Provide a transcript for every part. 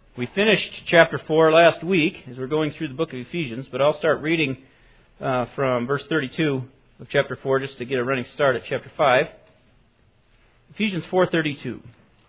We finished chapter 4 last week as we're going through the book of Ephesians, but I'll start reading from verse 32 of chapter 4 just to get a running start at chapter 5. Ephesians 4:32.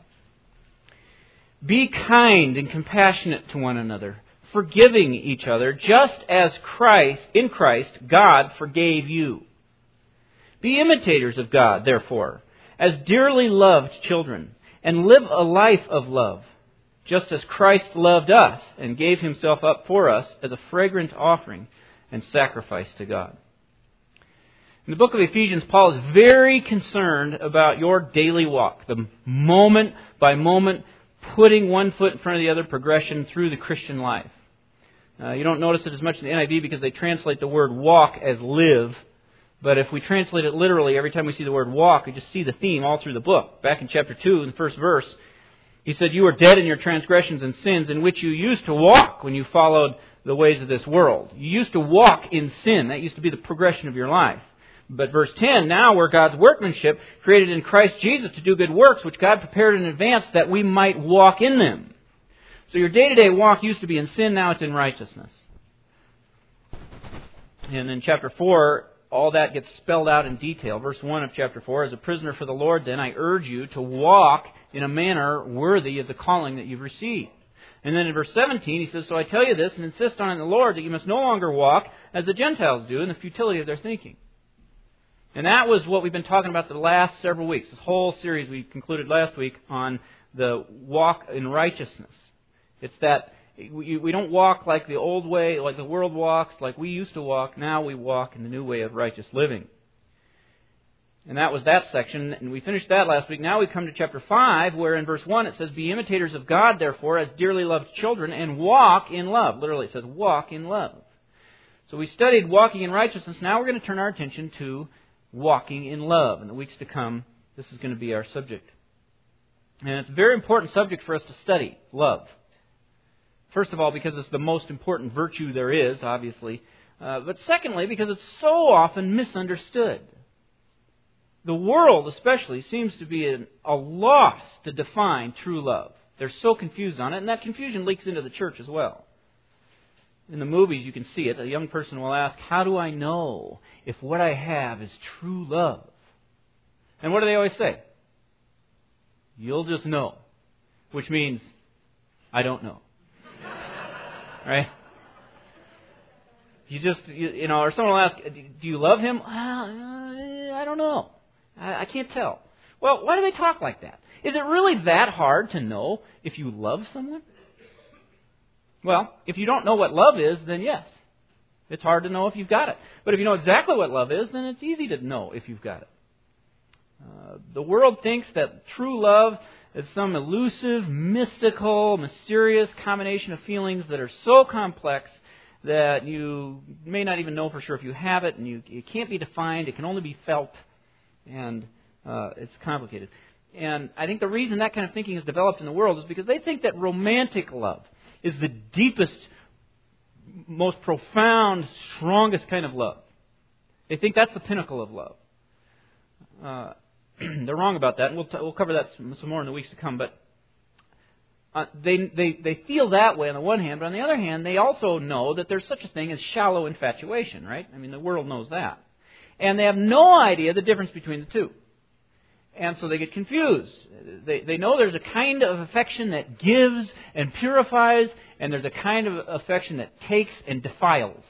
Be kind and compassionate to one another, forgiving each other, just as in Christ God forgave you. Be imitators of God, therefore, as dearly loved children, and live a life of love, just as Christ loved us and gave Himself up for us as a fragrant offering and sacrifice to God. In the book of Ephesians, Paul is very concerned about your daily walk, the moment by moment, putting one foot in front of the other progression through the Christian life. You don't notice it as much in the NIV because they translate the word walk as live. But if we translate it literally, every time we see the word walk, we just see the theme all through the book. Back in chapter 2, in the first verse, he said, "You were dead in your transgressions and sins in which you used to walk when you followed the ways of this world." You used to walk in sin. That used to be the progression of your life. But verse 10, "Now we're God's workmanship, created in Christ Jesus to do good works, which God prepared in advance that we might walk in them." So your day-to-day walk used to be in sin, now it's in righteousness. And in chapter 4, all that gets spelled out in detail. Verse 1 of chapter 4, "As a prisoner for the Lord, then I urge you to walk in a manner worthy of the calling that you've received." And then in verse 17, he says, "So I tell you this and insist on in the Lord that you must no longer walk as the Gentiles do in the futility of their thinking." And that was what we've been talking about the last several weeks. This whole series we concluded last week on the walk in righteousness. It's that we don't walk like the old way, like the world walks, like we used to walk. Now we walk in the new way of righteous living. And that was that section, and we finished that last week. Now we come to chapter 5, where in verse 1 it says, "Be imitators of God, therefore, as dearly loved children, and walk in love." Literally it says, "walk in love." So we studied walking in righteousness. Now we're going to turn our attention to walking in love. In the weeks to come, this is going to be our subject. And it's a very important subject for us to study, love. First of all, because it's the most important virtue there is, obviously. But secondly, because it's so often misunderstood. The world especially seems to be at a loss to define true love. They're so confused on it, and that confusion leaks into the church as well. In the movies you can see it. A young person will ask, "How do I know if what I have is true love?" And what do they always say? "You'll just know." Which means, I don't know. Right? Or someone will ask, "Do you love him?" I don't know. I can't tell. Well, why do they talk like that? Is it really that hard to know if you love someone? Well, if you don't know what love is, then yes. It's hard to know if you've got it. But if you know exactly what love is, then it's easy to know if you've got it. The world thinks that true love is some elusive, mystical, mysterious combination of feelings that are so complex that you may not even know for sure if you have it, and it can't be defined, it can only be felt, and it's complicated. And I think the reason that kind of thinking is developed in the world is because they think that romantic love is the deepest, most profound, strongest kind of love. They think that's the pinnacle of love. They're wrong about that, and we'll cover that some more in the weeks to come. But they feel that way on the one hand, but on the other hand, they also know that there's such a thing as shallow infatuation, right? I mean, the world knows that. And they have no idea the difference between the two. And so they get confused. They know there's a kind of affection that gives and purifies, and there's a kind of affection that takes and defiles.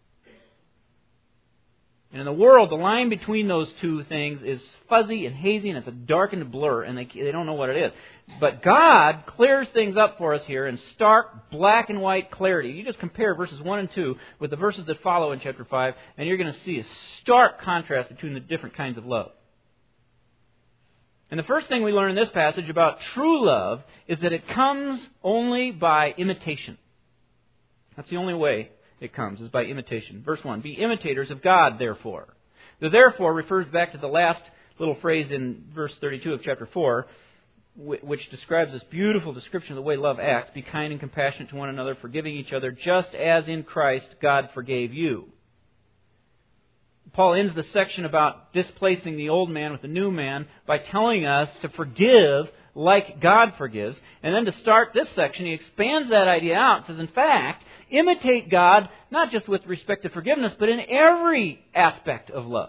And in the world, the line between those two things is fuzzy and hazy, and it's a darkened blur, and they don't know what it is. But God clears things up for us here in stark black and white clarity. You just compare verses 1 and 2 with the verses that follow in chapter 5, and you're going to see a stark contrast between the different kinds of love. And the first thing we learn in this passage about true love is that it comes only by imitation. That's the only way it comes, is by imitation. Verse 1, "Be imitators of God, therefore." The "therefore" refers back to the last little phrase in verse 32 of chapter 4, which describes this beautiful description of the way love acts. "Be kind and compassionate to one another, forgiving each other, just as in Christ God forgave you." Paul ends the section about displacing the old man with the new man by telling us to forgive like God forgives. And then to start this section, he expands that idea out and says, in fact, imitate God not just with respect to forgiveness, but in every aspect of love.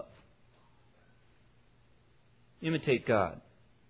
Imitate God.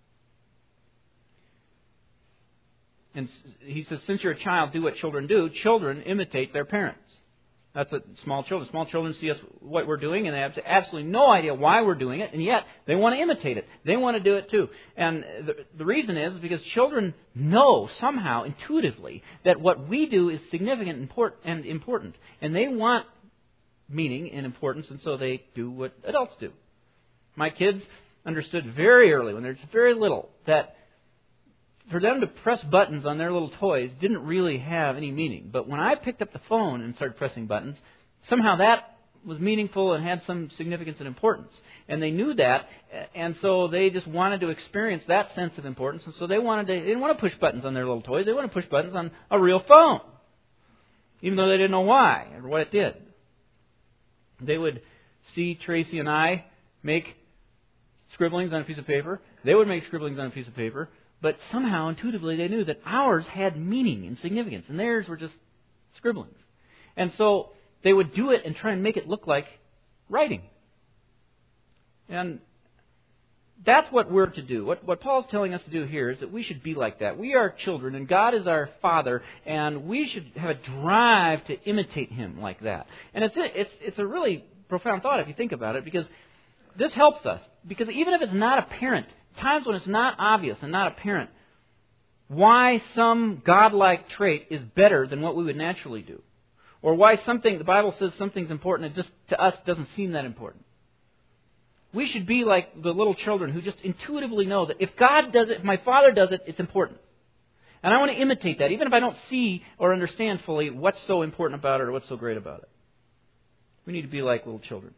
And he says, since you're a child, do what children do. Children imitate their parents. That's what small children. Small children see us, what we're doing, and they have absolutely no idea why we're doing it, and yet they want to imitate it. They want to do it too. And the reason is because children know somehow, intuitively, that what we do is significant and important. And they want meaning and importance, and so they do what adults do. My kids understood very early, when they're just very little, that for them to press buttons on their little toys didn't really have any meaning. But when I picked up the phone and started pressing buttons, somehow that was meaningful and had some significance and importance. And they knew that, and so they just wanted to experience that sense of importance. And so they didn't want to push buttons on their little toys. They wanted to push buttons on a real phone, even though they didn't know why or what it did. They would see Tracy and I make scribblings on a piece of paper. They would make scribblings on a piece of paper. But somehow, intuitively, they knew that ours had meaning and significance, and theirs were just scribblings. And so they would do it and try and make it look like writing. And that's what we're to do. What Paul's telling us to do here is that we should be like that. We are children, and God is our Father, and we should have a drive to imitate Him like that. And it's a really profound thought if you think about it, because this helps us. Because even if it's not apparent, times when it's not obvious and not apparent why some godlike trait is better than what we would naturally do, or why the Bible says something's important and just to us doesn't seem that important. We should be like the little children who just intuitively know that if God does it, if my Father does it, it's important. And I want to imitate that, even if I don't see or understand fully what's so important about it or what's so great about it. We need to be like little children.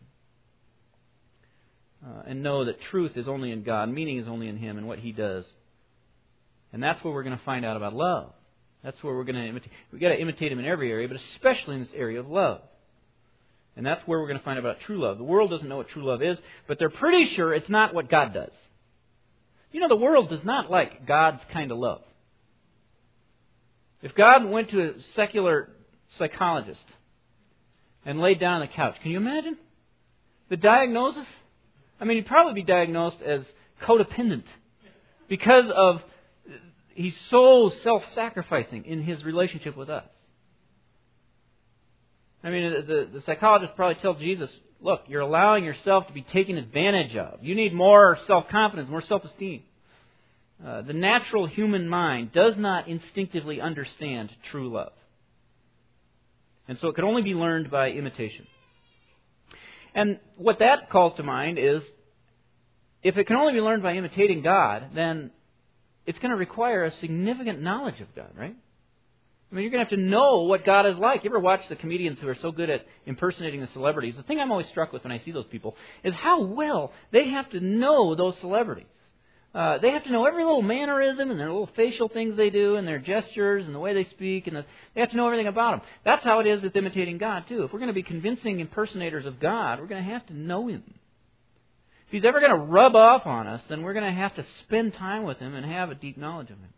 And know that truth is only in God, meaning is only in Him and what He does. And that's what we're going to find out about love. That's where we're going to imitate. We've got to imitate Him in every area, but especially in this area of love. And that's where we're going to find out about true love. The world doesn't know what true love is, but they're pretty sure it's not what God does. You know, the world does not like God's kind of love. If God went to a secular psychologist and laid down on the couch, can you imagine the diagnosis? I mean, he'd probably be diagnosed as codependent because of he's so self-sacrificing in his relationship with us. I mean, the psychologist probably tell Jesus, look, you're allowing yourself to be taken advantage of. You need more self-confidence, more self-esteem. The natural human mind does not instinctively understand true love. And so it can only be learned by imitation. And what that calls to mind is, if it can only be learned by imitating God, then it's going to require a significant knowledge of God, right? I mean, you're going to have to know what God is like. You ever watch the comedians who are so good at impersonating the celebrities? The thing I'm always struck with when I see those people is how well they have to know those celebrities. They have to know every little mannerism and their little facial things they do and their gestures and the way they speak. And they have to know everything about them. That's how it is with imitating God, too. If we're going to be convincing impersonators of God, we're going to have to know Him. If He's ever going to rub off on us, then we're going to have to spend time with Him and have a deep knowledge of Him.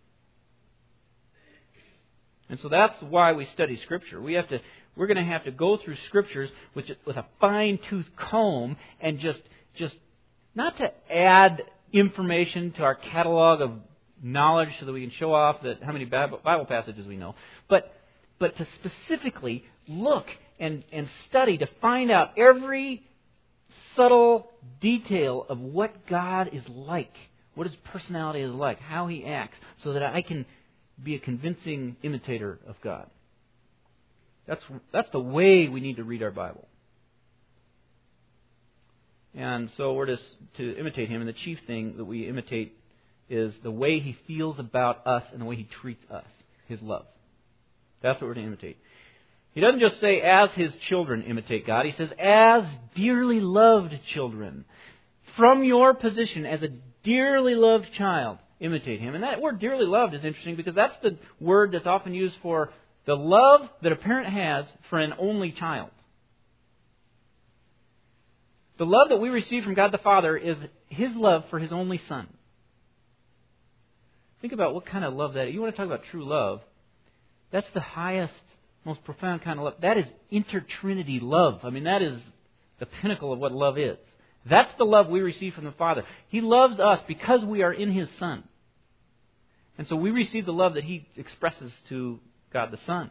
And so that's why we study Scripture. We're going to have to go through Scriptures with a fine-tooth comb and just not to add information to our catalog of knowledge so that we can show off how many Bible passages we know, but to specifically look and study to find out every subtle detail of what God is like, what His personality is like, how He acts, so that I can be a convincing imitator of God. That's the way we need to read our Bible. And so we're to imitate Him, and the chief thing that we imitate is the way He feels about us and the way He treats us, His love. That's what we're to imitate. He doesn't just say, as His children imitate God. He says, as dearly loved children. From your position as a dearly loved child, imitate Him. And that word dearly loved is interesting because that's the word that's often used for the love that a parent has for an only child. The love that we receive from God the Father is His love for His only Son. Think about what kind of love that is. You want to talk about true love. That's the highest, most profound kind of love. That is intertrinity love. I mean, that is the pinnacle of what love is. That's the love we receive from the Father. He loves us because we are in His Son. And so we receive the love that He expresses to God the Son.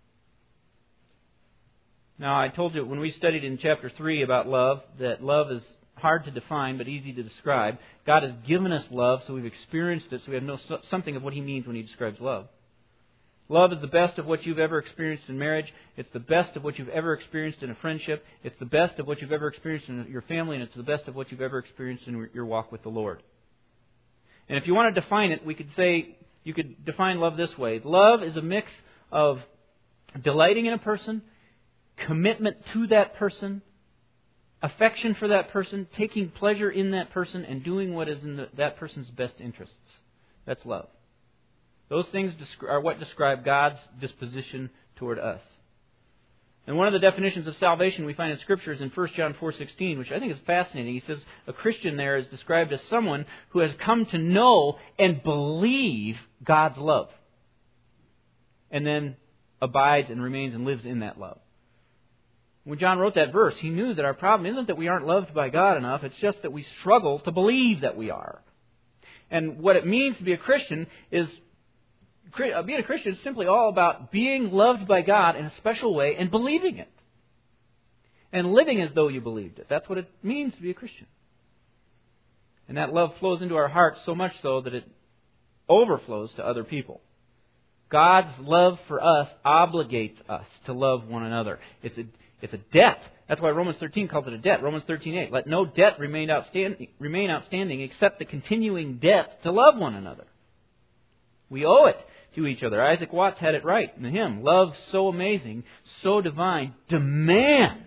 Now, I told you when we studied in chapter 3 about love, that love is hard to define but easy to describe. God has given us love, so we've experienced it, so we have something of what He means when He describes love. Love is the best of what you've ever experienced in marriage. It's the best of what you've ever experienced in a friendship. It's the best of what you've ever experienced in your family, and it's the best of what you've ever experienced in your walk with the Lord. And if you want to define it, you could define love this way. Love is a mix of delighting in a person, commitment to that person, affection for that person, taking pleasure in that person, and doing what is in that person's best interests. That's love. Those things are what describe God's disposition toward us. And one of the definitions of salvation we find in Scripture is in 1 John 4:16, which I think is fascinating. He says a Christian there is described as someone who has come to know and believe God's love, and then abides and remains and lives in that love. When John wrote that verse, he knew that our problem isn't that we aren't loved by God enough, it's just that we struggle to believe that we are. And what it means to be a Christian is, being a Christian is simply all about being loved by God in a special way and believing it. And living as though you believed it. That's what it means to be a Christian. And that love flows into our hearts so much so that it overflows to other people. God's love for us obligates us to love one another. It's a debt. That's why Romans 13 calls it a debt. Romans 13:8. Let no debt remain outstanding except the continuing debt to love one another. We owe it to each other. Isaac Watts had it right in the hymn. Love so amazing, so divine, demands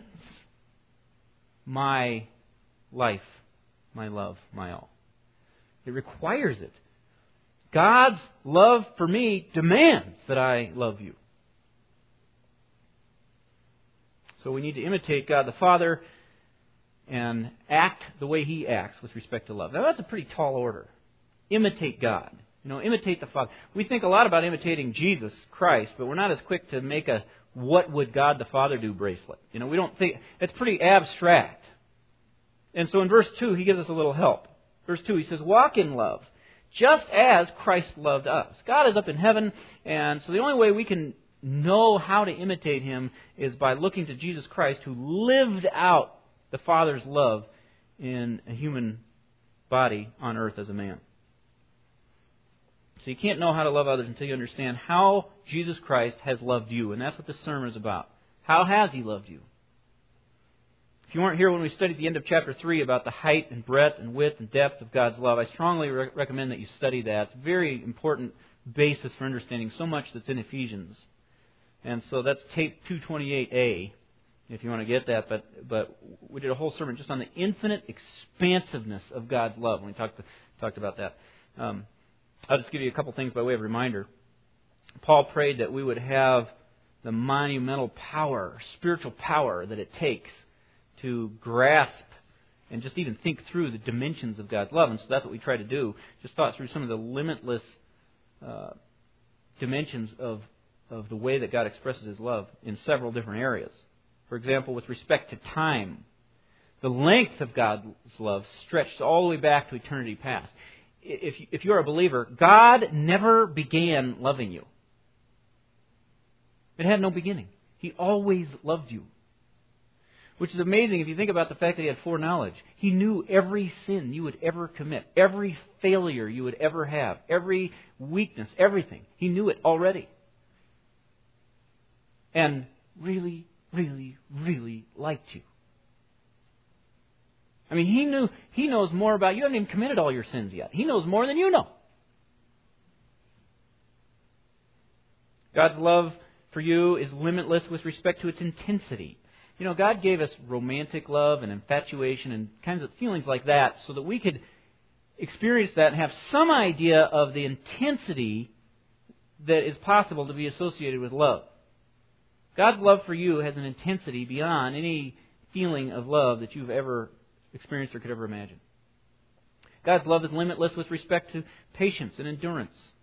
my life, my love, my all. It requires it. God's love for me demands that I love you. So we need to imitate God the Father and act the way He acts with respect to love. Now that's a pretty tall order. Imitate God. Imitate the Father. We think a lot about imitating Jesus Christ, but we're not as quick to make a "what would God the Father do" bracelet. We don't think, it's pretty abstract. And so in verse 2, he gives us a little help. Verse 2, he says, walk in love, just as Christ loved us. God is up in heaven, and so the only way we can know how to imitate Him is by looking to Jesus Christ, who lived out the Father's love in a human body on earth as a man. So you can't know how to love others until you understand how Jesus Christ has loved you. And that's what this sermon is about. How has He loved you? If you weren't here when we studied the end of chapter 3 about the height and breadth and width and depth of God's love, I strongly recommend that you study that. It's a very important basis for understanding so much that's in Ephesians. And so that's tape 228A, if you want to get that. But we did a whole sermon just on the infinite expansiveness of God's love when we talked about that. I'll just give you a couple things by way of reminder. Paul prayed that we would have the monumental power, spiritual power that it takes to grasp and just even think through the dimensions of God's love. And so that's what we try to do. Just thought through some of the limitless dimensions of the way that God expresses His love in several different areas. For example, with respect to time, the length of God's love stretched all the way back to eternity past. If you're a believer, God never began loving you. It had no beginning. He always loved you. Which is amazing if you think about the fact that He had foreknowledge. He knew every sin you would ever commit, every failure you would ever have, every weakness, everything. He knew it already. And really, really, really liked you. I mean, He knows more about you. You haven't even committed all your sins yet. He knows more than you know. God's love for you is limitless with respect to its intensity. God gave us romantic love and infatuation and kinds of feelings like that so that we could experience that and have some idea of the intensity that is possible to be associated with love. God's love for you has an intensity beyond any feeling of love that you've ever experienced or could ever imagine. God's love is limitless with respect to patience and endurance.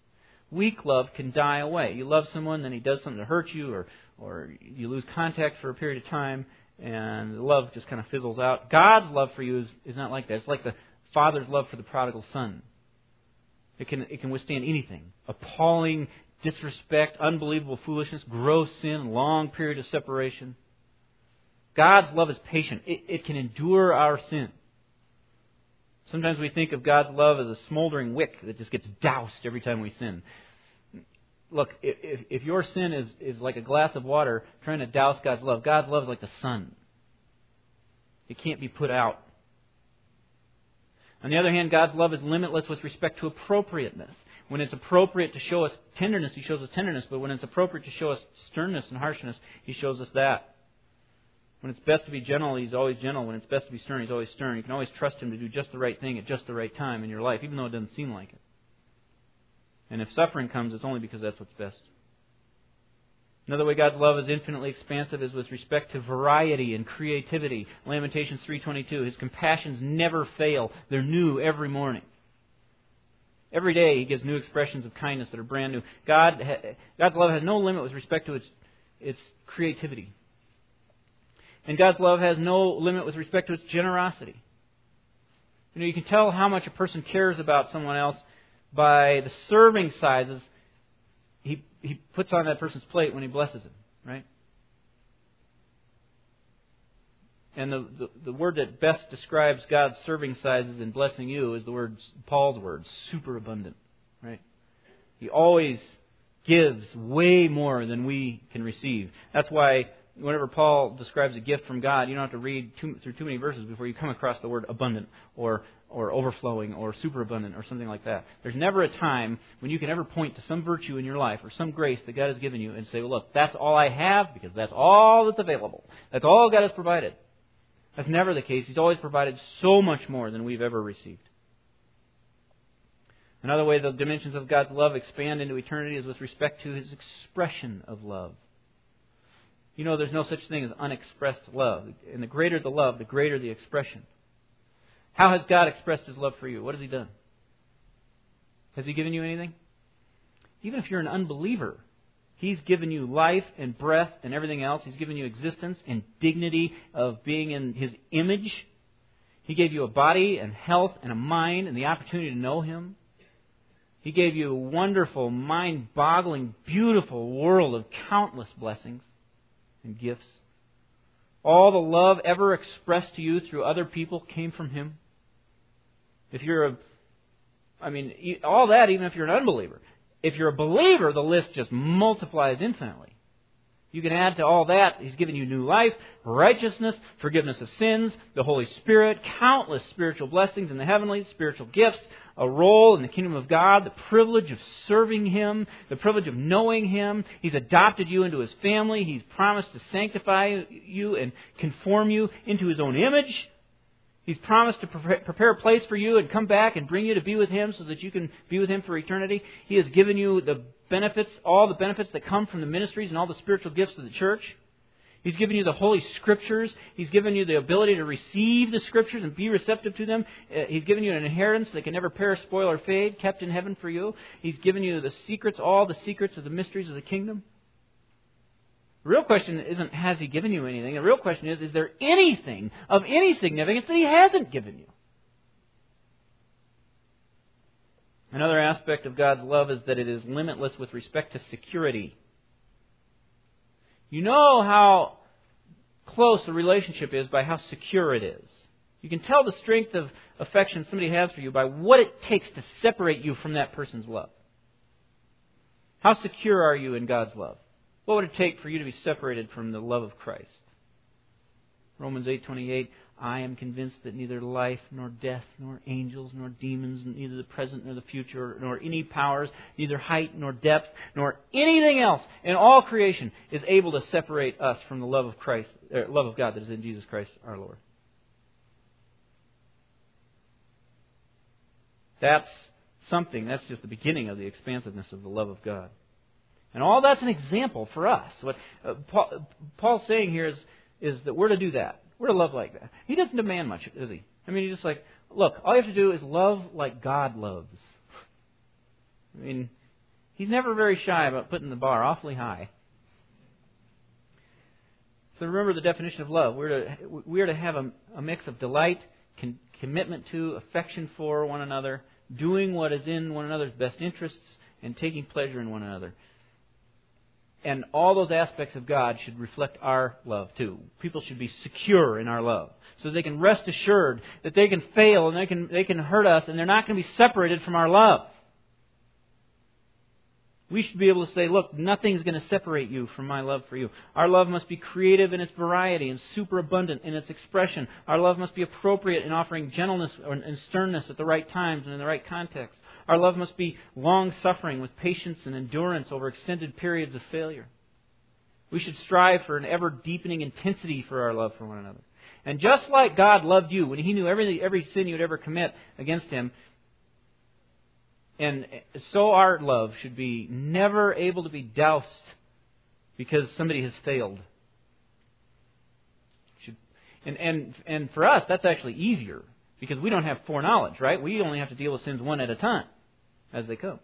Weak love can die away. You love someone, then he does something to hurt you, or you lose contact for a period of time, and the love just kind of fizzles out. God's love for you is not like that. It's like the Father's love for the prodigal son. It can withstand anything. Appalling disrespect, unbelievable foolishness, gross sin, long period of separation. God's love is patient. It can endure our sin. Sometimes we think of God's love as a smoldering wick that just gets doused every time we sin. Look, if your sin is like a glass of water trying to douse God's love is like the sun. It can't be put out. On the other hand, God's love is limitless with respect to appropriateness. When it's appropriate to show us tenderness, He shows us tenderness. But when it's appropriate to show us sternness and harshness, He shows us that. When it's best to be gentle, He's always gentle. When it's best to be stern, He's always stern. You can always trust Him to do just the right thing at just the right time in your life, even though it doesn't seem like it. And if suffering comes, it's only because that's what's best. Another way God's love is infinitely expansive is with respect to variety and creativity. Lamentations 3:22, His compassions never fail. They're new every morning. Every day He gives new expressions of kindness that are brand new. God's love has no limit with respect to its creativity. And God's love has no limit with respect to its generosity. You know, you can tell how much a person cares about someone else by the serving sizes he puts on that person's plate when he blesses him, right? And the word that best describes God's serving sizes in blessing you is the word, Paul's word, superabundant, right? He always gives way more than we can receive. That's why whenever Paul describes a gift from God, you don't have to read through too many verses before you come across the word abundant or overflowing or superabundant or something like that. There's never a time when you can ever point to some virtue in your life or some grace that God has given you and say, well, look, that's all I have because that's all that's available. That's all God has provided. That's never the case. He's always provided so much more than we've ever received. Another way the dimensions of God's love expand into eternity is with respect to His expression of love. You know, there's no such thing as unexpressed love. And the greater the love, the greater the expression. How has God expressed His love for you? What has He done? Has He given you anything? Even if you're an unbeliever, He's given you life and breath and everything else. He's given you existence and dignity of being in His image. He gave you a body and health and a mind and the opportunity to know Him. He gave you a wonderful, mind-boggling, beautiful world of countless blessings and gifts. All the love ever expressed to you through other people came from Him. If you're all that, even if you're an unbeliever. If you're a believer, the list just multiplies infinitely. You can add to all that, He's given you new life, righteousness, forgiveness of sins, the Holy Spirit, countless spiritual blessings in the heavenlies, spiritual gifts, a role in the kingdom of God, the privilege of serving Him, the privilege of knowing Him. He's adopted you into His family. He's promised to sanctify you and conform you into His own image. He's promised to prepare a place for you and come back and bring you to be with Him so that you can be with Him for eternity. He has given you the benefits, all the benefits that come from the ministries and all the spiritual gifts of the church. He's given you the Holy Scriptures. He's given you the ability to receive the Scriptures and be receptive to them. He's given you an inheritance that can never perish, spoil, or fade, kept in heaven for you. He's given you the secrets, all the secrets of the mysteries of the kingdom. The real question isn't, has He given you anything? The real question is there anything of any significance that He hasn't given you? Another aspect of God's love is that it is limitless with respect to security. You know how close a relationship is by how secure it is. You can tell the strength of affection somebody has for you by what it takes to separate you from that person's love. How secure are you in God's love? What would it take for you to be separated from the love of Christ? Romans 8:28, I am convinced that neither life, nor death, nor angels, nor demons, neither the present nor the future, nor any powers, neither height nor depth, nor anything else in all creation is able to separate us from the love of Christ, love of God that is in Jesus Christ our Lord. That's something. That's just the beginning of the expansiveness of the love of God. And all that's an example for us. What Paul's saying here is that we're to do that. We're to love like that. He doesn't demand much, does he? I mean, he's just like, look, all you have to do is love like God loves. I mean, He's never very shy about putting the bar awfully high. So remember the definition of love. We're to have a mix of delight, commitment to, affection for one another, doing what is in one another's best interests, and taking pleasure in one another. And all those aspects of God should reflect our love too. People should be secure in our love, so they can rest assured that they can fail and they can hurt us, and they're not going to be separated from our love. We should be able to say, look, nothing's going to separate you from my love for you. Our love must be creative in its variety and superabundant in its expression. Our love must be appropriate in offering gentleness and sternness at the right times and in the right context. Our love must be long-suffering with patience and endurance over extended periods of failure. We should strive for an ever-deepening intensity for our love for one another. And just like God loved you when He knew every sin you would ever commit against Him, and so our love should be never able to be doused because somebody has failed. And for us, that's actually easier because we don't have foreknowledge, right? We only have to deal with sins one at a time as they come.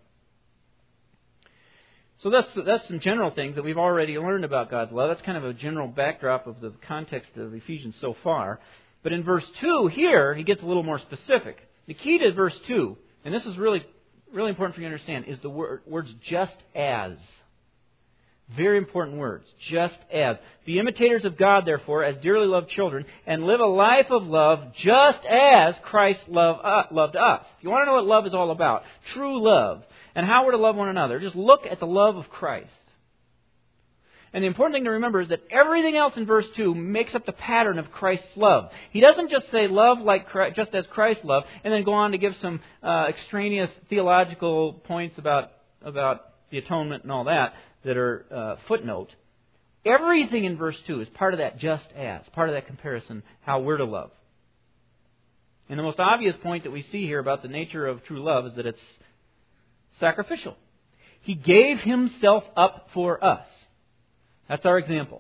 So that's some general things that we've already learned about God's love. That's kind of a general backdrop of the context of Ephesians so far. But in verse 2 here, he gets a little more specific. The key to verse 2, and this is really important for you to understand, is the words just as. Very important words. Just as. Be imitators of God, therefore, as dearly loved children, and live a life of love just as Christ loved us. If you want to know what love is all about, true love, and how we're to love one another, just look at the love of Christ. And the important thing to remember is that everything else in verse 2 makes up the pattern of Christ's love. He doesn't just say love like Christ, just as Christ loved, and then go on to give some extraneous theological points about the atonement and all that are footnote. Everything in verse 2 is part of that just as, part of that comparison, how we're to love. And the most obvious point that we see here about the nature of true love is that it's sacrificial. He gave Himself up for us. That's our example.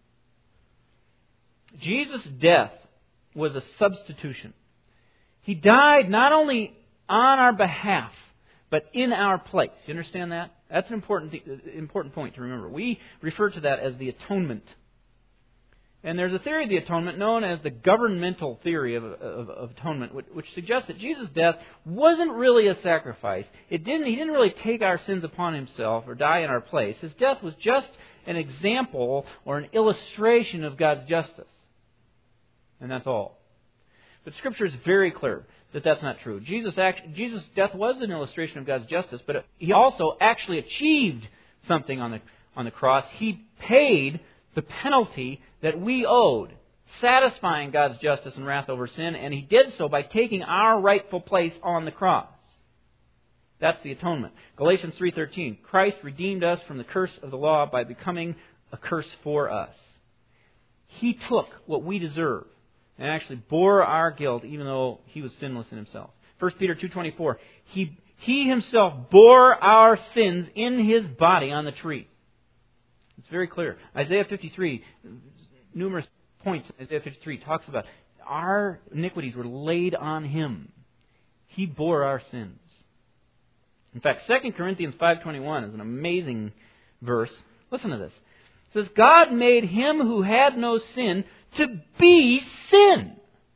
Jesus' death was a substitution. He died not only on our behalf, but in our place. You understand that? That's an important point to remember. We refer to that as the atonement. And there's a theory of the atonement known as the governmental theory of atonement, which suggests that Jesus' death wasn't really a sacrifice. He didn't really take our sins upon Himself or die in our place. His death was just an example or an illustration of God's justice. And that's all. But Scripture is very clear that that's not true. Jesus' death was an illustration of God's justice, but He also actually achieved something on the cross. He paid the penalty that we owed, satisfying God's justice and wrath over sin, and He did so by taking our rightful place on the cross. That's the atonement. Galatians 3:13, Christ redeemed us from the curse of the law by becoming a curse for us. He took what we deserve and actually bore our guilt even though He was sinless in Himself. 1 Peter 2:24, He Himself bore our sins in His body on the tree. It's very clear. Isaiah 53, numerous points in Isaiah 53 talks about our iniquities were laid on Him. He bore our sins. In fact, 2 Corinthians 5:21 is an amazing verse. Listen to this. It says, God made Him who had no sin to be sin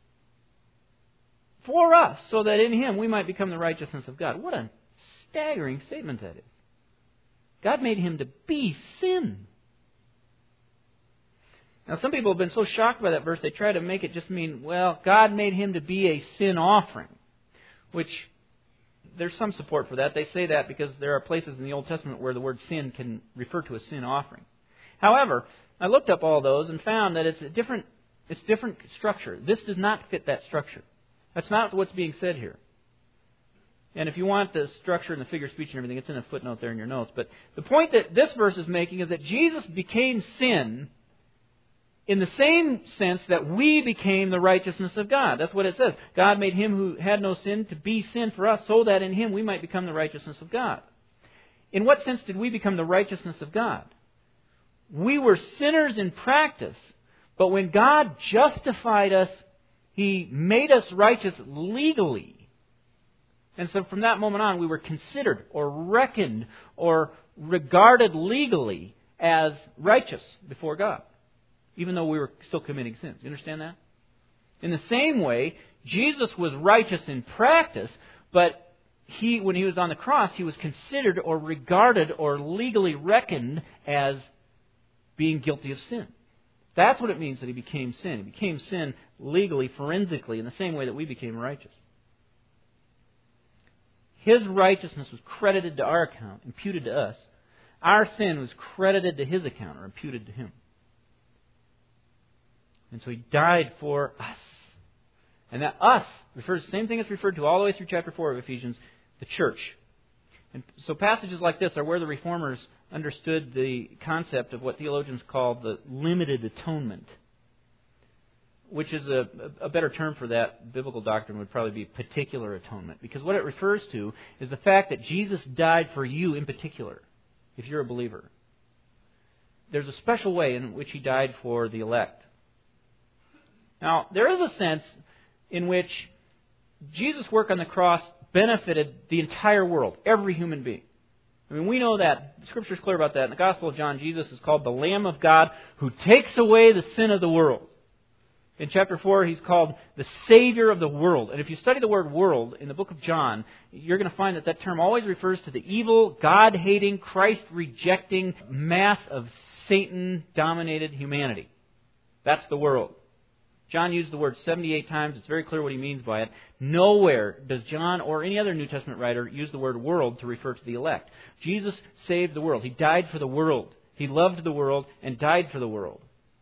for us, so that in Him we might become the righteousness of God. What a staggering statement that is. God made Him to be sin. Now, some people have been so shocked by that verse, they try to make it just mean, well, God made Him to be a sin offering, which there's some support for that. They say that because there are places in the Old Testament where the word sin can refer to a sin offering. However, I looked up all those and found that it's different structure. This does not fit that structure. That's not what's being said here. And if you want the structure and the figure of speech and everything, it's in a footnote there in your notes. But the point that this verse is making is that Jesus became sin in the same sense that we became the righteousness of God. That's what it says. God made Him who had no sin to be sin for us, so that in Him we might become the righteousness of God. In what sense did we become the righteousness of God? We were sinners in practice, but when God justified us, He made us righteous legally. And so from that moment on, we were considered or reckoned or regarded legally as righteous before God, even though we were still committing sins. You understand that? In the same way, Jesus was righteous in practice, but when he was on the cross, he was considered or regarded or legally reckoned as being guilty of sin. That's what it means that he became sin. He became sin legally, forensically, in the same way that we became righteous. His righteousness was credited to our account, imputed to us. Our sin was credited to his account, or imputed to him. And so he died for us. And that us refers to the same thing that's referred to all the way through chapter 4 of Ephesians, the church. And so passages like this are where the Reformers understood the concept of what theologians call the limited atonement, which is a better term for that. Biblical doctrine would probably be particular atonement, because what it refers to is the fact that Jesus died for you in particular, if you're a believer. There's a special way in which he died for the elect. Now, there is a sense in which Jesus' work on the cross benefited the entire world, every human being. I mean, we know that. Scripture is clear about that. In the Gospel of John, Jesus is called the Lamb of God who takes away the sin of the world. In chapter 4, he's called the Savior of the world. And if you study the word world in the book of John, you're going to find that term always refers to the evil, God-hating, Christ-rejecting mass of Satan-dominated humanity. That's the world. John used the word 78 times. It's very clear what he means by it. Nowhere does John or any other New Testament writer use the word world to refer to the elect. Jesus saved the world. He died for the world. He loved the world and died for the world.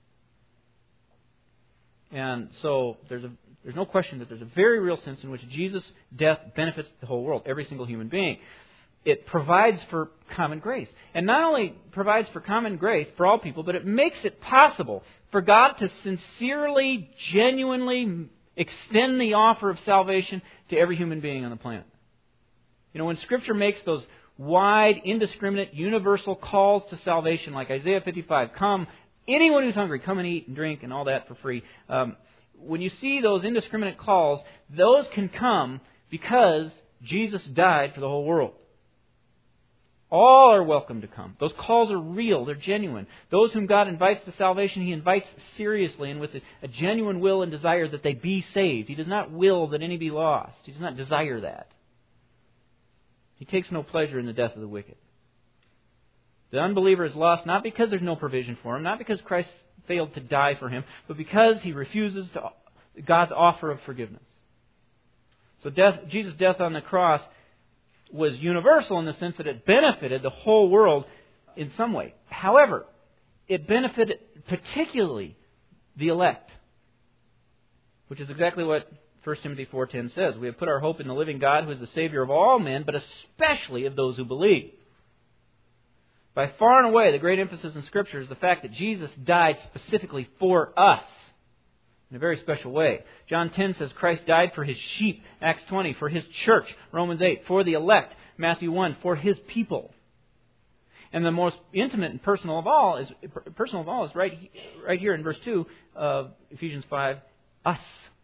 And so there's no question that there's a very real sense in which Jesus' death benefits the whole world, every single human being. It provides for common grace. And not only provides for common grace for all people, but it makes it possible for God to sincerely, genuinely extend the offer of salvation to every human being on the planet. You know, when Scripture makes those wide, indiscriminate, universal calls to salvation, like Isaiah 55, come, anyone who's hungry, come and eat and drink and all that for free. When you see those indiscriminate calls, those can come because Jesus died for the whole world. All are welcome to come. Those calls are real. They're genuine. Those whom God invites to salvation, He invites seriously and with a genuine will and desire that they be saved. He does not will that any be lost. He does not desire that. He takes no pleasure in the death of the wicked. The unbeliever is lost not because there's no provision for him, not because Christ failed to die for him, but because he refuses God's offer of forgiveness. So Jesus' death on the cross was universal in the sense that it benefited the whole world in some way. However, it benefited particularly the elect, which is exactly what 1 Timothy 4:10 says. We have put our hope in the living God, who is the Savior of all men, but especially of those who believe. By far and away, the great emphasis in Scripture is the fact that Jesus died specifically for us in a very special way. John 10 says Christ died for His sheep. Acts 20, for His church. Romans 8, for the elect. Matthew 1, for His people. And the most intimate and personal of all is right here in verse 2 of Ephesians 5, us.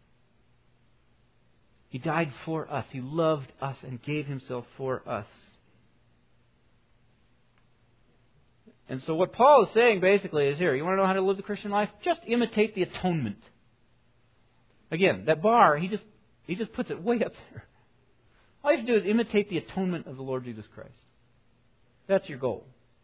He died for us. He loved us and gave Himself for us. And so what Paul is saying basically is here, you want to know how to live the Christian life? Just imitate the atonement. Again, that bar, he just puts it way up there. All you have to do is imitate the atonement of the Lord Jesus Christ. That's your goal.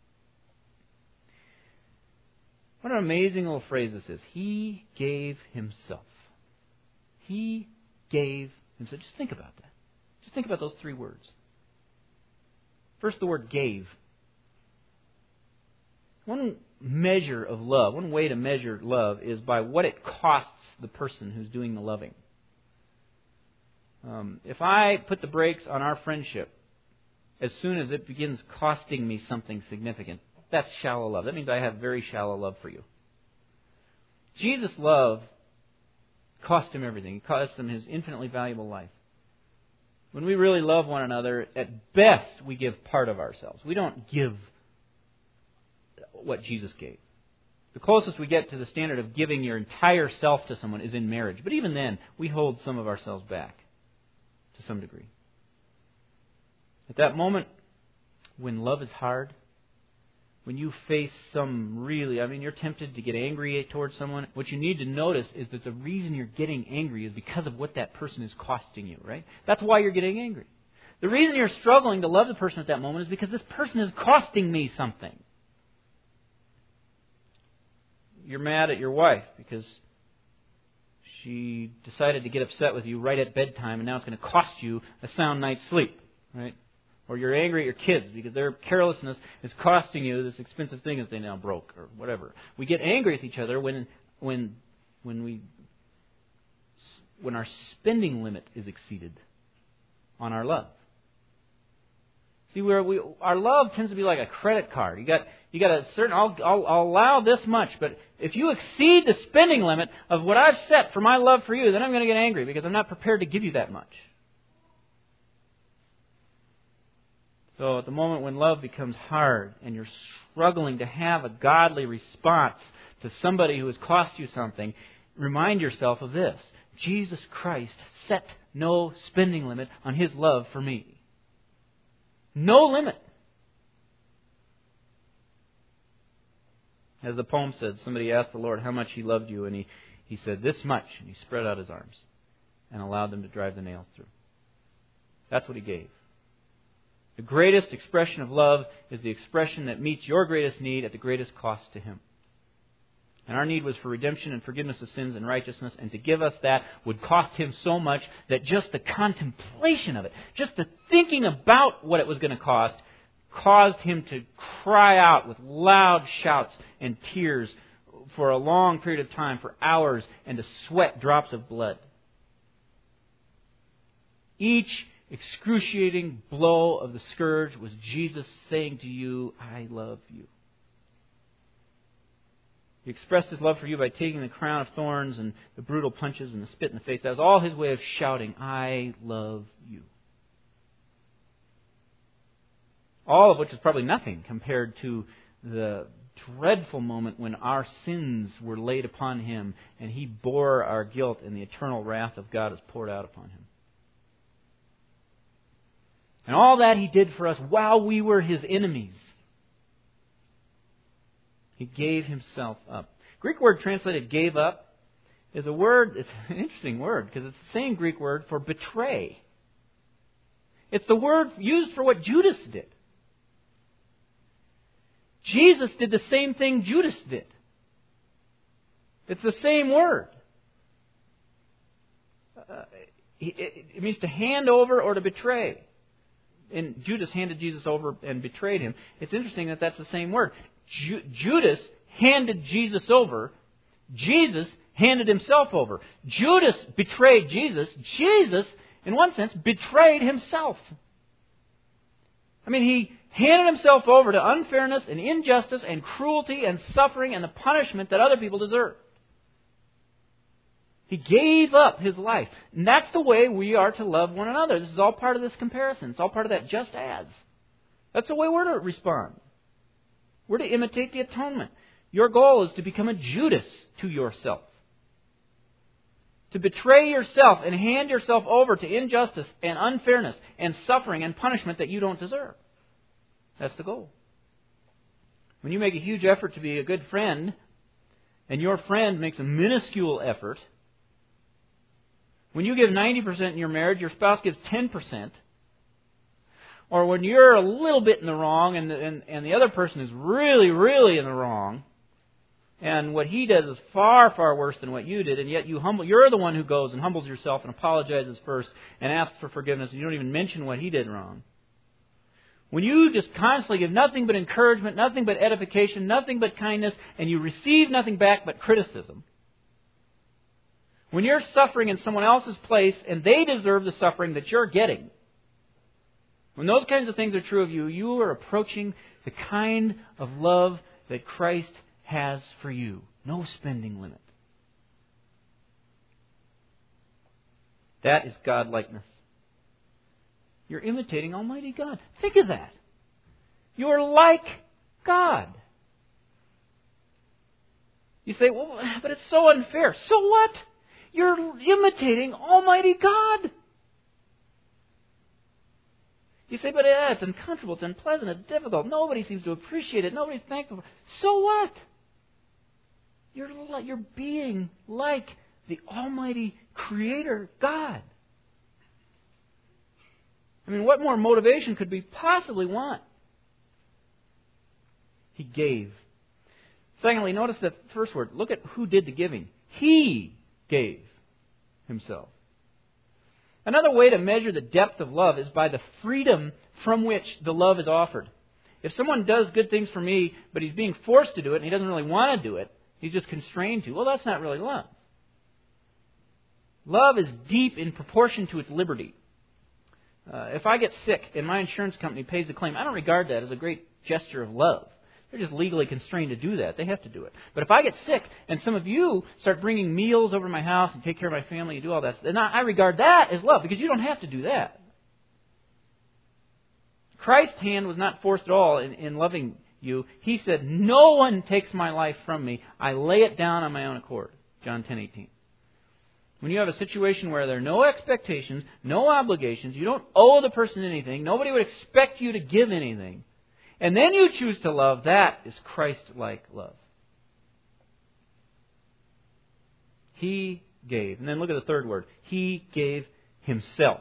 What an amazing little phrase this is. He gave Himself. He gave Himself. Just think about that. Just think about those three words. First, the word gave. One measure of love, one way to measure love is by what it costs the person who's doing the loving. If I put the brakes on our friendship as soon as it begins costing me something significant, that's shallow love. That means I have very shallow love for you. Jesus' love cost Him everything. It cost Him His infinitely valuable life. When we really love one another, at best we give part of ourselves. We don't give what Jesus gave. The closest we get to the standard of giving your entire self to someone is in marriage. But even then, we hold some of ourselves back to some degree. At that moment when love is hard, when you face you're tempted to get angry towards someone, what you need to notice is that the reason you're getting angry is because of what that person is costing you, right? That's why you're getting angry. The reason you're struggling to love the person at that moment is because this person is costing me something. You're mad at your wife because she decided to get upset with you right at bedtime, and now it's going to cost you a sound night's sleep, right? Or you're angry at your kids because their carelessness is costing you this expensive thing that they now broke, or whatever. We get angry with each other when our spending limit is exceeded on our love. See, our love tends to be like a credit card. You got a certain. I'll allow this much, but if you exceed the spending limit of what I've set for my love for you, then I'm going to get angry because I'm not prepared to give you that much. So at the moment when love becomes hard and you're struggling to have a godly response to somebody who has cost you something, remind yourself of this. Jesus Christ set no spending limit on His love for me. No limit. As the poem said, somebody asked the Lord how much He loved you, and He said, this much. And He spread out His arms and allowed them to drive the nails through. That's what He gave. The greatest expression of love is the expression that meets your greatest need at the greatest cost to Him. And our need was for redemption and forgiveness of sins and righteousness, and to give us that would cost Him so much that just the contemplation of it, just the thinking about what it was going to cost, caused Him to cry out with loud shouts and tears for a long period of time, for hours, and to sweat drops of blood. Each excruciating blow of the scourge was Jesus saying to you, I love you. He expressed His love for you by taking the crown of thorns and the brutal punches and the spit in the face. That was all His way of shouting, I love you. All of which is probably nothing compared to the dreadful moment when our sins were laid upon Him and He bore our guilt and the eternal wrath of God is poured out upon Him. And all that He did for us while we were His enemies. He gave Himself up. Greek word translated gave up is a word, it's an interesting word because it's the same Greek word for betray. It's the word used for what Judas did. Jesus did the same thing Judas did. It's the same word. It means to hand over or to betray. And Judas handed Jesus over and betrayed Him. It's interesting that that's the same word. Judas handed Jesus over. Jesus handed Himself over. Judas betrayed Jesus. Jesus, in one sense, betrayed Himself. I mean, He handed Himself over to unfairness and injustice and cruelty and suffering and the punishment that other people deserve. He gave up His life. And that's the way we are to love one another. This is all part of this comparison. It's all part of that just as. That's the way we're to respond. We're to imitate the atonement. Your goal is to become a Judas to yourself. To betray yourself and hand yourself over to injustice and unfairness and suffering and punishment that you don't deserve. That's the goal. When you make a huge effort to be a good friend, and your friend makes a minuscule effort, when you give 90% in your marriage, your spouse gives 10%, or when you're a little bit in the wrong and the other person is really, really in the wrong, and what he does is far, far worse than what you did, and yet you're the one who goes and humbles yourself and apologizes first and asks for forgiveness, and you don't even mention what he did wrong. When you just constantly give nothing but encouragement, nothing but edification, nothing but kindness, and you receive nothing back but criticism, when you're suffering in someone else's place and they deserve the suffering that you're getting, when those kinds of things are true of you, you are approaching the kind of love that Christ has for you. No spending limit. That is God-likeness. You're imitating Almighty God. Think of that. You're like God. You say, well, but it's so unfair. So what? You're imitating Almighty God. You say, but it's uncomfortable, it's unpleasant, it's difficult. Nobody seems to appreciate it. Nobody's thankful. So what? You're being like the Almighty Creator God. I mean, what more motivation could we possibly want? He gave. Secondly, notice the first word. Look at who did the giving. He gave Himself. Another way to measure the depth of love is by the freedom from which the love is offered. If someone does good things for me, but he's being forced to do it and he doesn't really want to do it, he's just constrained to, well, that's not really love. Love is deep in proportion to its liberty. If I get sick and my insurance company pays the claim, I don't regard that as a great gesture of love. They're just legally constrained to do that. They have to do it. But if I get sick and some of you start bringing meals over to my house and take care of my family and do all that, then I regard that as love because you don't have to do that. Christ's hand was not forced at all in loving you. He said, no one takes my life from me. I lay it down on my own accord. John 10:18. When you have a situation where there are no expectations, no obligations, you don't owe the person anything, nobody would expect you to give anything, and then you choose to love, that is Christ-like love. He gave. And then look at the third word. He gave Himself.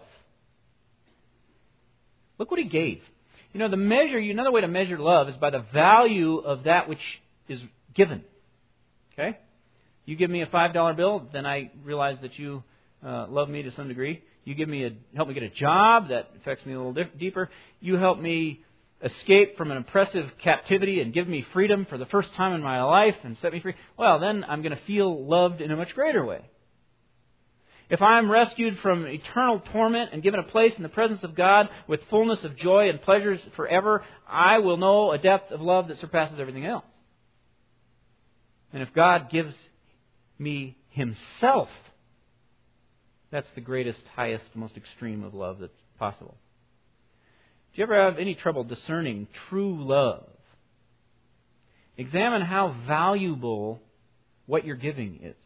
Look what He gave. You know, another way to measure love is by the value of that which is given. Okay? You give me a $5 bill, then I realize that you love me to some degree. You help me get a job, that affects me a little deeper. You help me escape from an oppressive captivity and give me freedom for the first time in my life and set me free. Well, then I'm going to feel loved in a much greater way. If I'm rescued from eternal torment and given a place in the presence of God with fullness of joy and pleasures forever, I will know a depth of love that surpasses everything else. And if God gives me Himself, that's the greatest, highest, most extreme of love that's possible. Do you ever have any trouble discerning true love? Examine how valuable what you're giving is.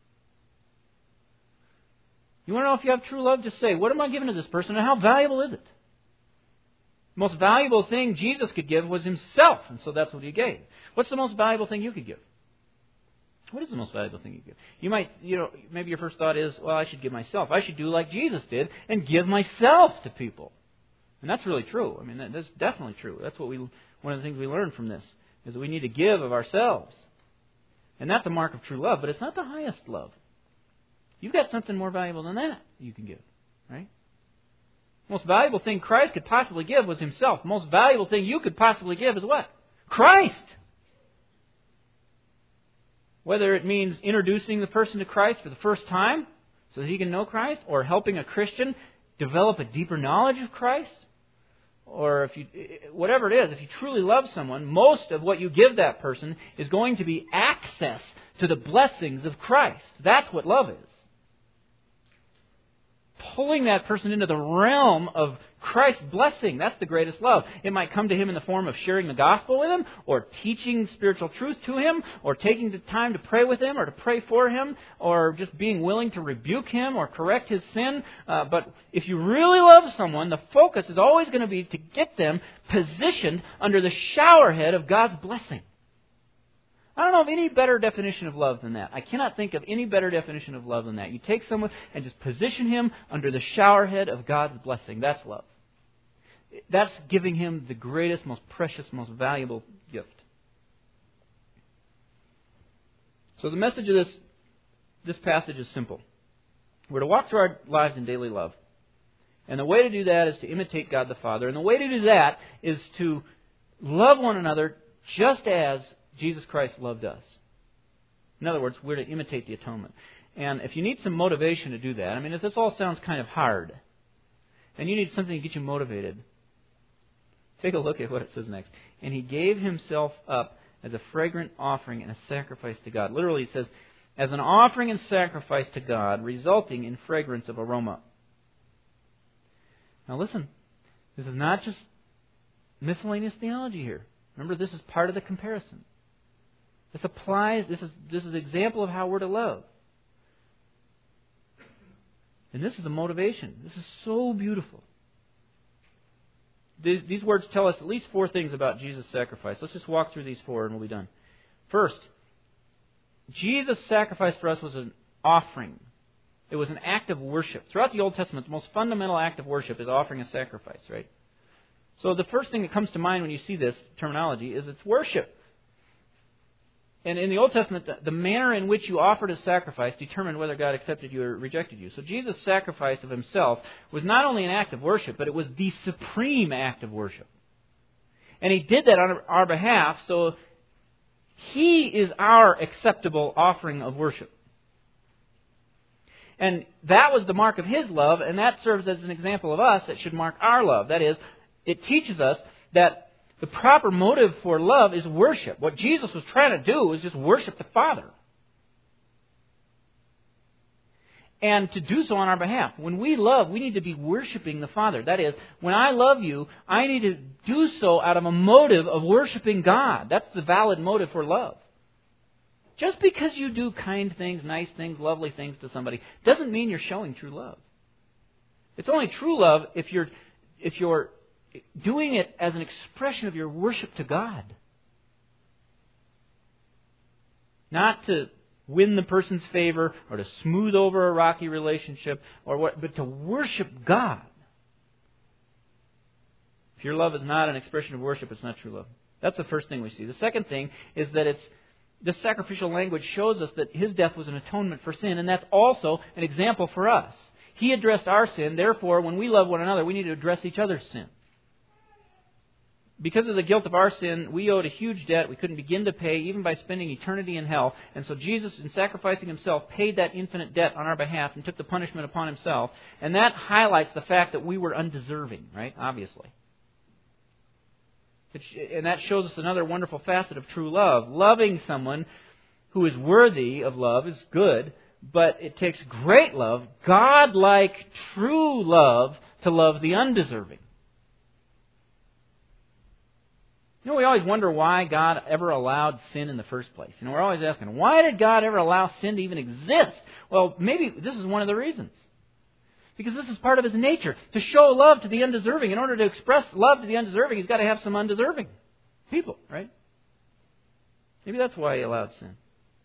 You want to know if you have true love? Just say, what am I giving to this person and how valuable is it? The most valuable thing Jesus could give was Himself, and so that's what He gave. What's the most valuable thing you could give? What is the most valuable thing you give? You might, maybe your first thought is, well, I should give myself. I should do like Jesus did and give myself to people. And that's really true. I mean, that's definitely true. That's one of the things we learn from this, is that we need to give of ourselves. And that's a mark of true love, but it's not the highest love. You've got something more valuable than that you can give, right? The most valuable thing Christ could possibly give was Himself. The most valuable thing you could possibly give is what? Christ! Whether it means introducing the person to Christ for the first time so that he can know Christ, or helping a Christian develop a deeper knowledge of Christ, or whatever it is, if you truly love someone, most of what you give that person is going to be access to the blessings of Christ. That's what love is. Pulling that person into the realm of Christ's blessing. That's the greatest love. It might come to him in the form of sharing the gospel with him, or teaching spiritual truth to him, or taking the time to pray with him, or to pray for him, or just being willing to rebuke him or correct his sin. But if you really love someone, the focus is always going to be to get them positioned under the showerhead of God's blessing. I don't know of any better definition of love than that. I cannot think of any better definition of love than that. You take someone and just position him under the showerhead of God's blessing. That's love. That's giving him the greatest, most precious, most valuable gift. So the message of this passage is simple. We're to walk through our lives in daily love. And the way to do that is to imitate God the Father. And the way to do that is to love one another just as Jesus Christ loved us. In other words, we're to imitate the atonement. And if you need some motivation to do that, I mean, if this all sounds kind of hard, and you need something to get you motivated, take a look at what it says next. And He gave Himself up as a fragrant offering and a sacrifice to God. Literally, it says, as an offering and sacrifice to God, resulting in fragrance of aroma. Now listen, this is not just miscellaneous theology here. Remember, this is part of the comparison. This applies, this is an example of how we're to love. And this is the motivation. This is so beautiful. these words tell us at least 4 things about Jesus' sacrifice. Let's just walk through these 4 and we'll be done. First, Jesus' sacrifice for us was an offering. It was an act of worship. Throughout the Old Testament, the most fundamental act of worship is offering a sacrifice, right? So the first thing that comes to mind when you see this terminology is it's worship. And in the Old Testament, the manner in which you offered a sacrifice determined whether God accepted you or rejected you. So Jesus' sacrifice of Himself was not only an act of worship, but it was the supreme act of worship. And He did that on our behalf, so He is our acceptable offering of worship. And that was the mark of His love, and that serves as an example of us that should mark our love. That is, it teaches us that the proper motive for love is worship. What Jesus was trying to do was just worship the Father. And to do so on our behalf. When we love, we need to be worshiping the Father. That is, when I love you, I need to do so out of a motive of worshiping God. That's the valid motive for love. Just because you do kind things, nice things, lovely things to somebody doesn't mean you're showing true love. It's only true love if you're doing it as an expression of your worship to God. Not to win the person's favor or to smooth over a rocky relationship but to worship God. If your love is not an expression of worship, it's not true love. That's the first thing we see. The second thing is that this sacrificial language shows us that His death was an atonement for sin, and that's also an example for us. He addressed our sin, therefore, when we love one another, we need to address each other's sin. Because of the guilt of our sin, we owed a huge debt we couldn't begin to pay, even by spending eternity in hell. And so Jesus, in sacrificing Himself, paid that infinite debt on our behalf and took the punishment upon Himself. And that highlights the fact that we were undeserving, right? Obviously. And that shows us another wonderful facet of true love. Loving someone who is worthy of love is good, but it takes great love, God-like true love, to love the undeserving. You know, we always wonder why God ever allowed sin in the first place. You know, we're always asking, why did God ever allow sin to even exist? Well, maybe this is one of the reasons. Because this is part of His nature, to show love to the undeserving. In order to express love to the undeserving, He's got to have some undeserving people, right? Maybe that's why He allowed sin.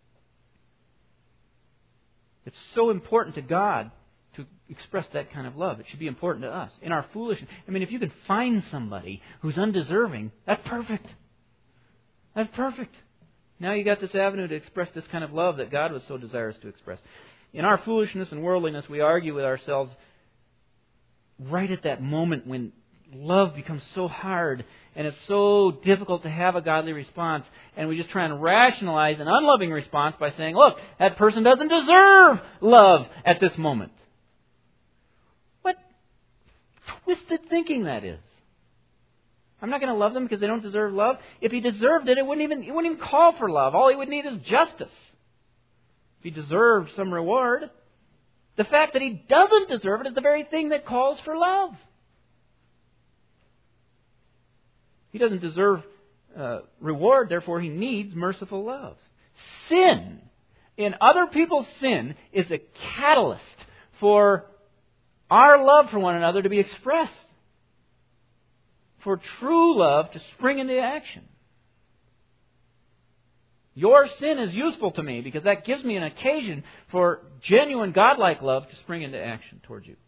It's so important to God to express that kind of love. It should be important to us. In our foolishness, I mean, if you can find somebody who's undeserving, that's perfect. That's perfect. Now you got this avenue to express this kind of love that God was so desirous to express. In our foolishness and worldliness, we argue with ourselves right at that moment when love becomes so hard and it's so difficult to have a godly response, and we just try and rationalize an unloving response by saying, look, that person doesn't deserve love at this moment. What twisted thinking that is. I'm not going to love them because they don't deserve love. If he deserved it, it wouldn't even call for love. All he would need is justice. If he deserved some reward, the fact that he doesn't deserve it is the very thing that calls for love. He doesn't deserve reward, therefore he needs merciful love. Sin, in other people's sin, is a catalyst for our love for one another to be expressed. For true love to spring into action. Your sin is useful to me because that gives me an occasion for genuine godlike love to spring into action towards you.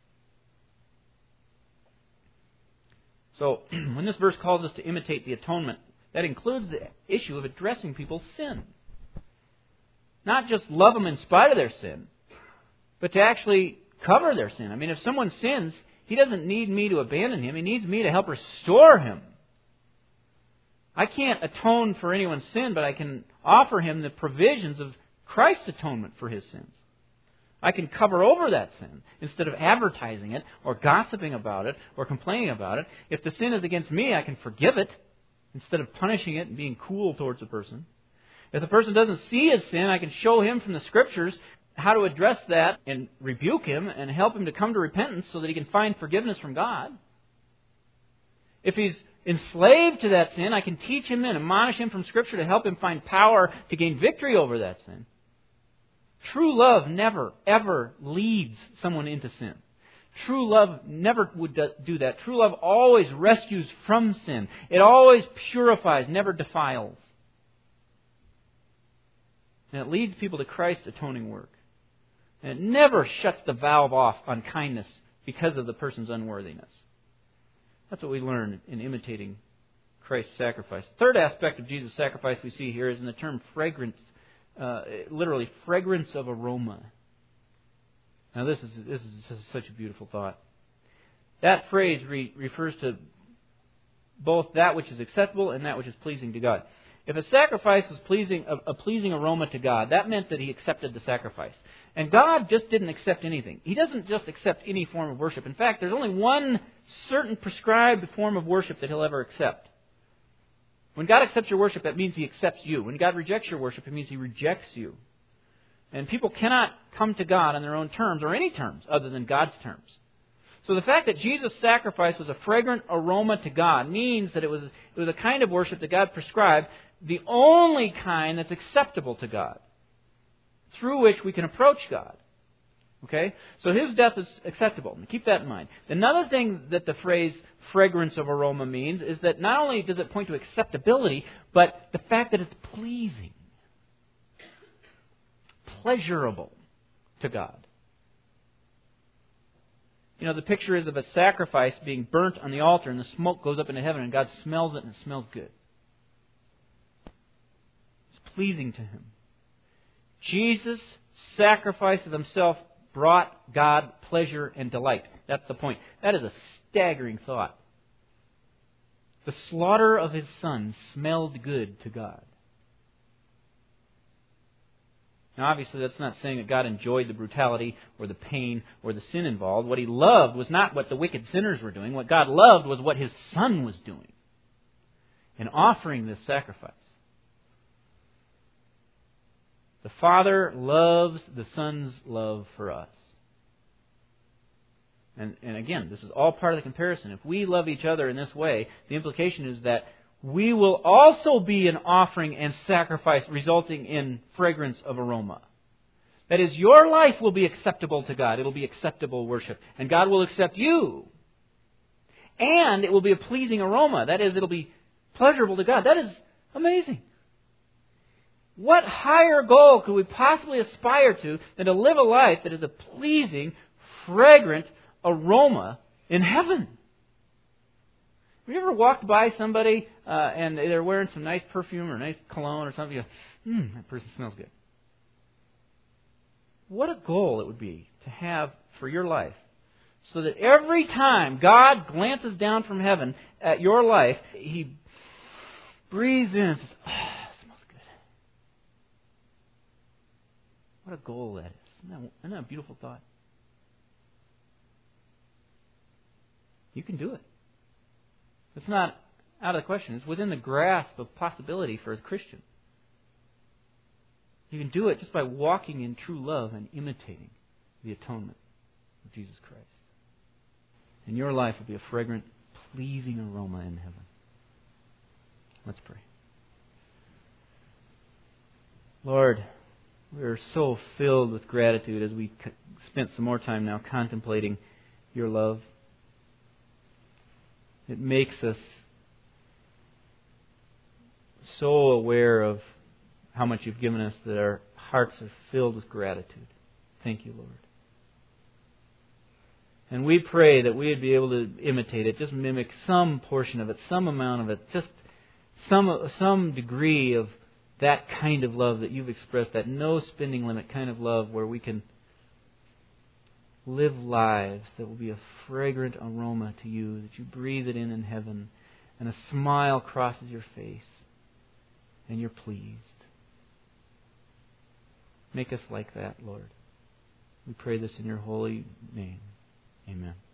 So, when this verse calls us to imitate the atonement, that includes the issue of addressing people's sin. Not just love them in spite of their sin, but to actually cover their sin. I mean, if someone sins, he doesn't need me to abandon him. He needs me to help restore him. I can't atone for anyone's sin, but I can offer him the provisions of Christ's atonement for his sins. I can cover over that sin instead of advertising it or gossiping about it or complaining about it. If the sin is against me, I can forgive it instead of punishing it and being cool towards the person. If the person doesn't see his sin, I can show him from the Scriptures how to address that and rebuke him and help him to come to repentance so that he can find forgiveness from God. If he's enslaved to that sin, I can teach him and admonish him from Scripture to help him find power to gain victory over that sin. True love never, ever leads someone into sin. True love never would do that. True love always rescues from sin. It always purifies, never defiles. And it leads people to Christ's atoning work. And it never shuts the valve off on kindness because of the person's unworthiness. That's what we learn in imitating Christ's sacrifice. The third aspect of Jesus' sacrifice we see here is in the term fragrance, literally fragrance of aroma. Now this is such a beautiful thought. That phrase refers to both that which is acceptable and that which is pleasing to God. If a sacrifice was a pleasing aroma to God, that meant that He accepted the sacrifice. And God just didn't accept anything. He doesn't just accept any form of worship. In fact, there's only one certain prescribed form of worship that He'll ever accept. When God accepts your worship, that means He accepts you. When God rejects your worship, it means He rejects you. And people cannot come to God on their own terms, or any terms other than God's terms. So the fact that Jesus' sacrifice was a fragrant aroma to God means that it was a kind of worship that God prescribed, the only kind that's acceptable to God, through which we can approach God. Okay? So His death is acceptable. Keep that in mind. Another thing that the phrase fragrance of aroma means is that not only does it point to acceptability, but the fact that it's pleasing, pleasurable to God. You know, the picture is of a sacrifice being burnt on the altar and the smoke goes up into heaven and God smells it and it smells good. It's pleasing to Him. Jesus' sacrifice of Himself brought God pleasure and delight. That's the point. That is a staggering thought. The slaughter of His Son smelled good to God. Now, obviously, that's not saying that God enjoyed the brutality or the pain or the sin involved. What He loved was not what the wicked sinners were doing. What God loved was what His Son was doing in offering this sacrifice. The Father loves the Son's love for us. And again, this is all part of the comparison. If we love each other in this way, the implication is that we will also be an offering and sacrifice resulting in fragrance of aroma. That is, your life will be acceptable to God. It will be acceptable worship. And God will accept you. And it will be a pleasing aroma. That is, it will be pleasurable to God. That is amazing. What higher goal could we possibly aspire to than to live a life that is a pleasing, fragrant aroma in heaven? Have you ever walked by somebody and they're wearing some nice perfume or nice cologne or something? You go, that person smells good. What a goal it would be to have for your life. So that every time God glances down from heaven at your life, He breathes in and says, it smells good. What a goal that is. Isn't that a beautiful thought? You can do it. It's not out of the question. It's within the grasp of possibility for a Christian. You can do it just by walking in true love and imitating the atonement of Jesus Christ. And your life will be a fragrant, pleasing aroma in heaven. Let's pray. Lord, we are so filled with gratitude as we spent some more time now contemplating your love. It makes us so aware of how much You've given us that our hearts are filled with gratitude. Thank You, Lord. And we pray that we would be able to imitate it, just mimic some portion of it, some amount of it, just some degree of that kind of love that You've expressed, that no spending limit kind of love where we can live lives that will be a fragrant aroma to You, that You breathe it in heaven, and a smile crosses your face, and You're pleased. Make us like that, Lord. We pray this in Your holy name. Amen.